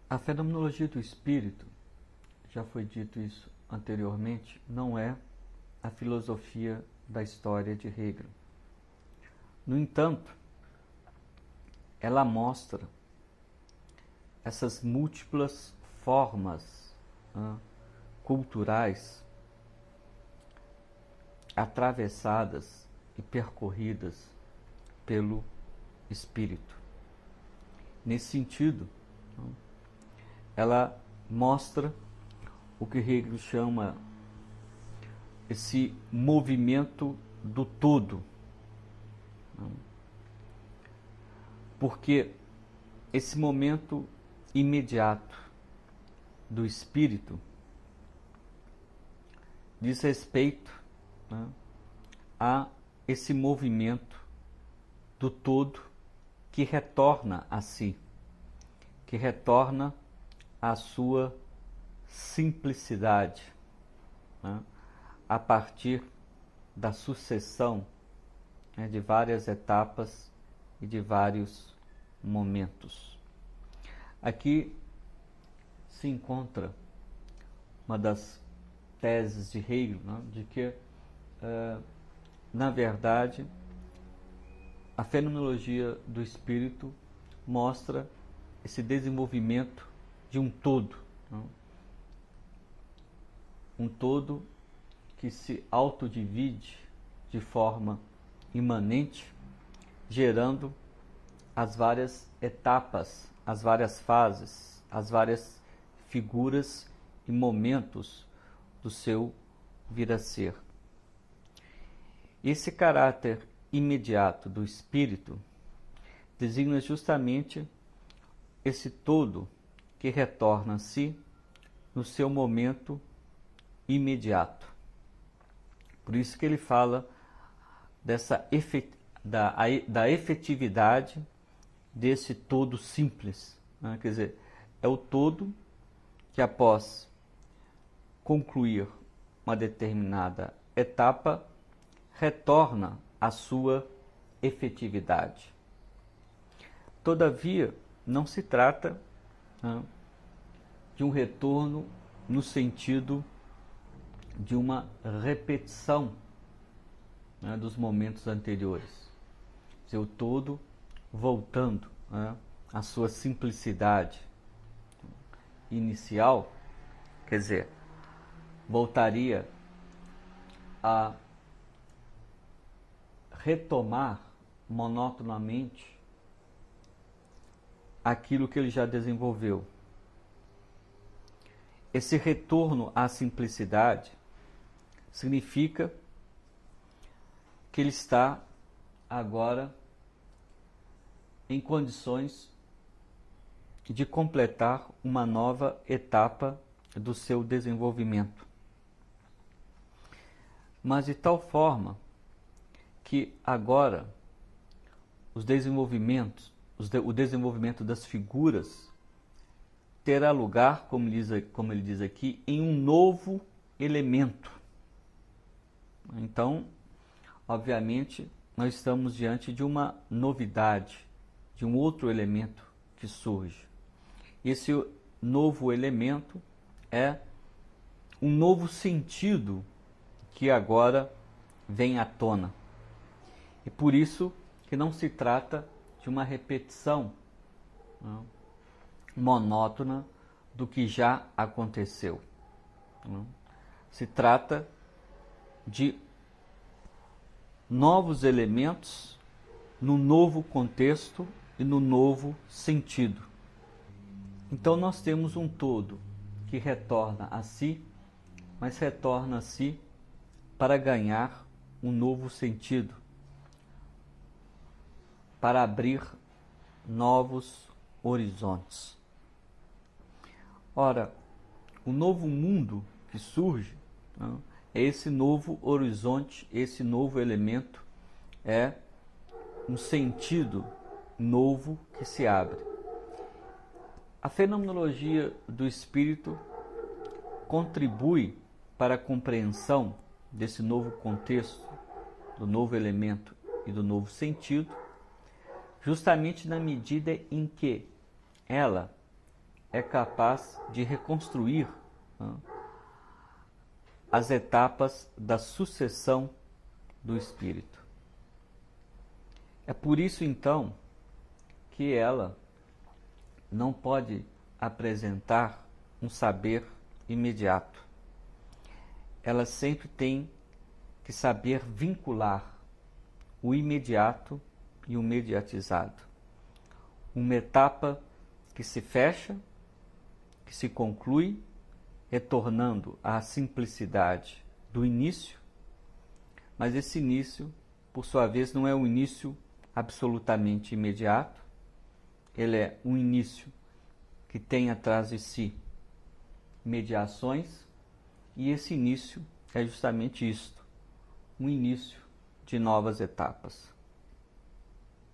A fenomenologia do espírito, já foi dito isso anteriormente, não é a filosofia da história de Hegel. No entanto, ela mostra essas múltiplas formas culturais atravessadas e percorridas pelo espírito. Nesse sentido, ela mostra o que Hegel chama esse movimento do todo. Porque esse momento imediato do espírito diz respeito a esse movimento do todo que retorna a si, que retorna à sua simplicidade, a partir da sucessão de várias etapas e de vários momentos. Aqui se encontra uma das teses de Hegel, de que, na verdade, a fenomenologia do espírito mostra esse desenvolvimento de um todo, um todo que se autodivide de forma imanente, gerando as várias etapas, as várias fases, as várias figuras e momentos do seu vir a ser. Esse caráter imediato do espírito designa justamente esse todo que retorna a si no seu momento imediato. Por isso que ele fala da efetividade desse todo simples. Quer dizer, é o todo que, após concluir uma determinada etapa, retorna à sua efetividade. Todavia, não se trata de um retorno no sentido de uma repetição dos momentos anteriores. Quer dizer, o todo voltando à sua simplicidade inicial, quer dizer, voltaria a retomar monotonamente aquilo que ele já desenvolveu. Esse retorno à simplicidade significa que ele está agora em condições de completar uma nova etapa do seu desenvolvimento. Mas de tal forma que agora o desenvolvimento das figuras terá lugar, como ele diz aqui, em um novo elemento. Então, obviamente, nós estamos diante de uma novidade, de um outro elemento que surge. Esse novo elemento é um novo sentido que agora vem à tona. E por isso que não se trata de uma repetição monótona do que já aconteceu. Se trata de novos elementos no novo contexto e no novo sentido. Então nós temos um todo que retorna a si, mas retorna a si para ganhar um novo sentido, para abrir novos horizontes. Ora, o novo mundo que surge é esse novo horizonte, esse novo elemento, é um sentido novo que se abre. A fenomenologia do espírito contribui para a compreensão desse novo contexto, do novo elemento e do novo sentido, justamente na medida em que ela é capaz de reconstruir, né, as etapas da sucessão do espírito. É por isso, então, que ela não pode apresentar um saber imediato. Ela sempre tem que saber vincular o imediato e o mediatizado. Uma etapa que se fecha, que se conclui, retornando à simplicidade do início, mas esse início, por sua vez, não é um início absolutamente imediato, ele é um início que tem atrás de si mediações, e esse início é justamente isto, um início de novas etapas.